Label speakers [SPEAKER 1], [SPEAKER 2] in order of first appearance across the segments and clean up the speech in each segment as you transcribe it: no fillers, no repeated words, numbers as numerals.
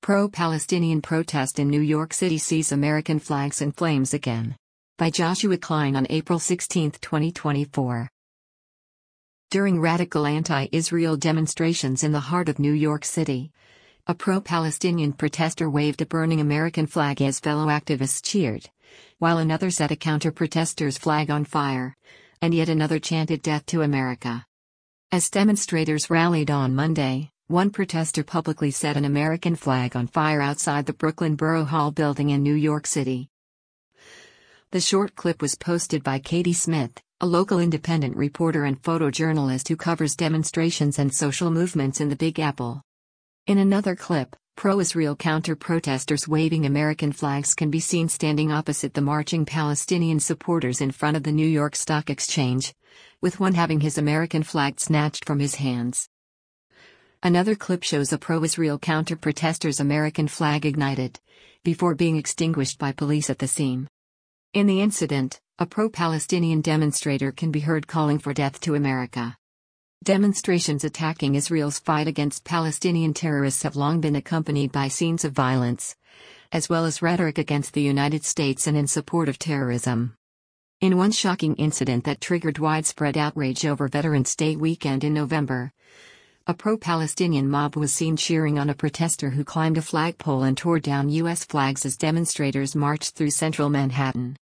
[SPEAKER 1] Pro-Palestinian protest in New York City sees American flags in flames again. By Joshua Klein on April 16, 2024. During radical anti-Israel demonstrations in the heart of New York City, a pro-Palestinian protester waved a burning American flag as fellow activists cheered, while another set a counter-protester's flag on fire, and yet another chanted "Death to America." As demonstrators rallied on Monday, one protester publicly set an American flag on fire outside the Brooklyn Borough Hall building in New York City. The short clip was posted by Katie Smith, a local independent reporter and photojournalist who covers demonstrations and social movements in the Big Apple. In another clip, pro-Israel counter-protesters waving American flags can be seen standing opposite the marching Palestinian supporters in front of the New York Stock Exchange, with one having his American flag snatched from his hands. Another clip shows a pro-Israel counter-protester's American flag ignited, before being extinguished by police at the scene. In the incident, a pro-Palestinian demonstrator can be heard calling for "Death to America." Demonstrations attacking Israel's fight against Palestinian terrorists have long been accompanied by scenes of violence, as well as rhetoric against the United States and in support of terrorism. In one shocking incident that triggered widespread outrage over Veterans Day weekend in November, a pro-Palestinian mob was seen cheering on a protester who climbed a flagpole and tore down U.S. flags as demonstrators marched through central Manhattan.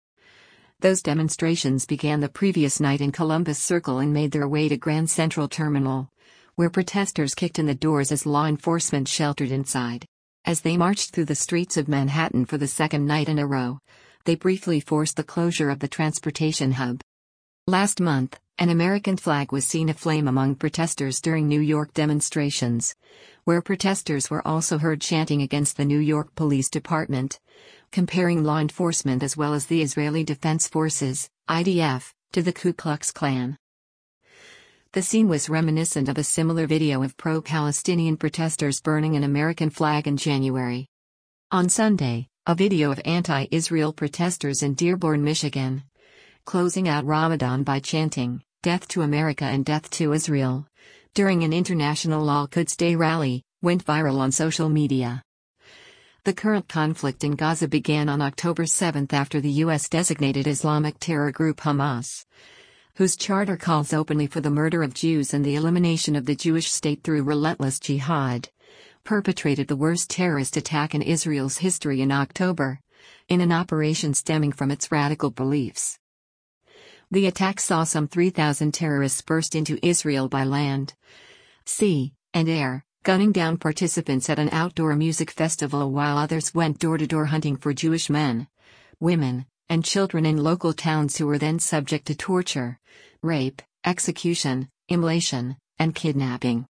[SPEAKER 1] Those demonstrations began the previous night in Columbus Circle and made their way to Grand Central Terminal, where protesters kicked in the doors as law enforcement sheltered inside. As they marched through the streets of Manhattan for the second night in a row, they briefly forced the closure of the transportation hub. Last month, an American flag was seen aflame among protesters during New York demonstrations, where protesters were also heard chanting against the New York Police Department, comparing law enforcement as well as the Israeli Defense Forces, IDF, to the Ku Klux Klan. The scene was reminiscent of a similar video of pro-Palestinian protesters burning an American flag in January. On Sunday, a video of anti-Israel protesters in Dearborn, Michigan, closing out Ramadan by chanting "Death to America" and "Death to Israel" during an international Al-Quds Day rally, went viral on social media. The current conflict in Gaza began on October 7 after the U.S. designated Islamic terror group Hamas, whose charter calls openly for the murder of Jews and the elimination of the Jewish state through relentless jihad, perpetrated the worst terrorist attack in Israel's history in October, in an operation stemming from its radical beliefs. The attack saw some 3,000 terrorists burst into Israel by land, sea, and air, gunning down participants at an outdoor music festival while others went door-to-door hunting for Jewish men, women, and children in local towns who were then subject to torture, rape, execution, immolation, and kidnapping.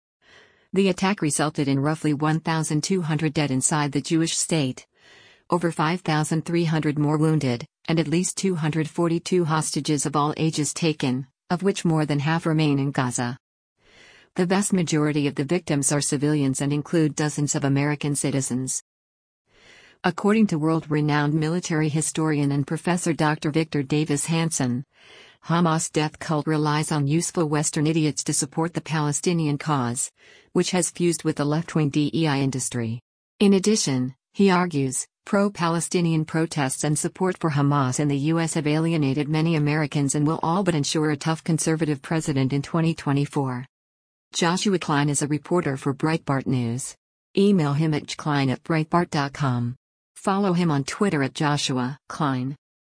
[SPEAKER 1] The attack resulted in roughly 1,200 dead inside the Jewish state, over 5,300 more wounded, and at least 242 hostages of all ages taken, of which more than half remain in Gaza. The vast majority of the victims are civilians and include dozens of American citizens. According to world-renowned military historian and professor Dr. Victor Davis Hanson, Hamas' death cult relies on useful Western idiots to support the Palestinian cause, which has fused with the left-wing DEI industry. In addition, he argues, pro-Palestinian protests and support for Hamas in the U.S. have alienated many Americans and will all but ensure a tough conservative president in 2024. Joshua Klein is a reporter for Breitbart News. Email him at jklein@breitbart.com. Follow him on Twitter at Joshua Klein.